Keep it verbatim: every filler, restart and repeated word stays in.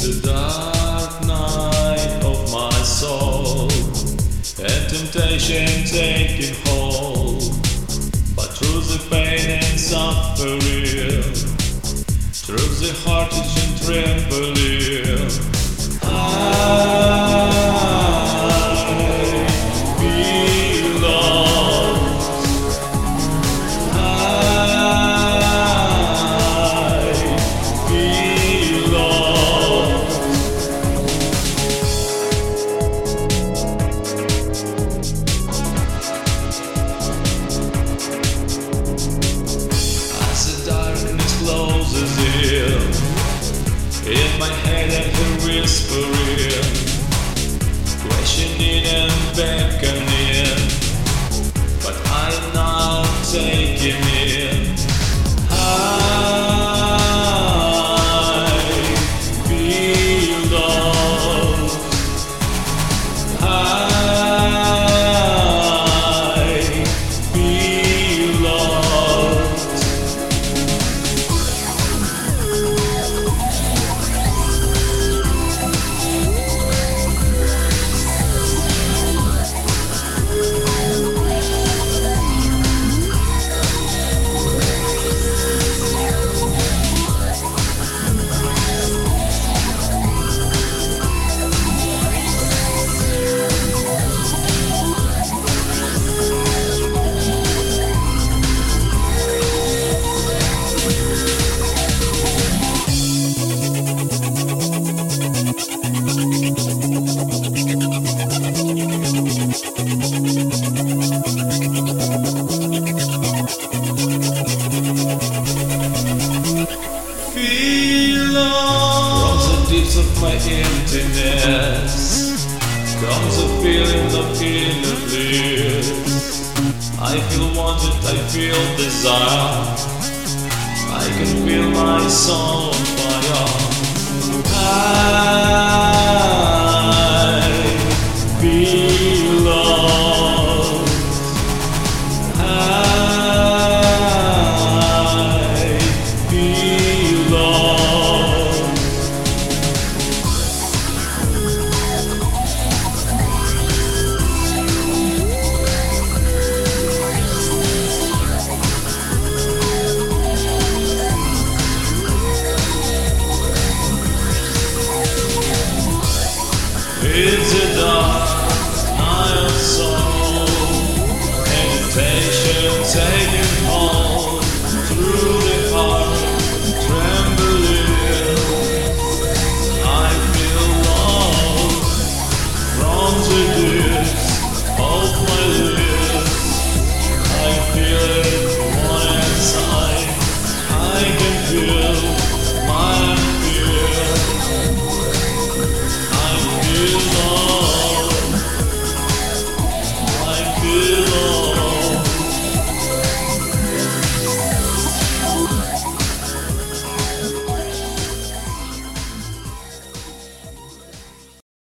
a dark night of my soul, and temptation taking hold. But through the pain and suffering, through the heartache and trembling, I belong. I belong. As the darkness closes in, in my head I hear whispering, questioning and beckoning, but I'm not taking in. I belong. I belong. From the depths of my emptiness comes a feeling of inner bliss. I feel wanted, I feel desire, I can feel my soul on fire. I belong. I belong. It's a dark night of soul, meditation taking hold, through the heart trembling. I feel lost from the depths of my lips. I feel it one inside. I can feel my fear. I belong. I belong.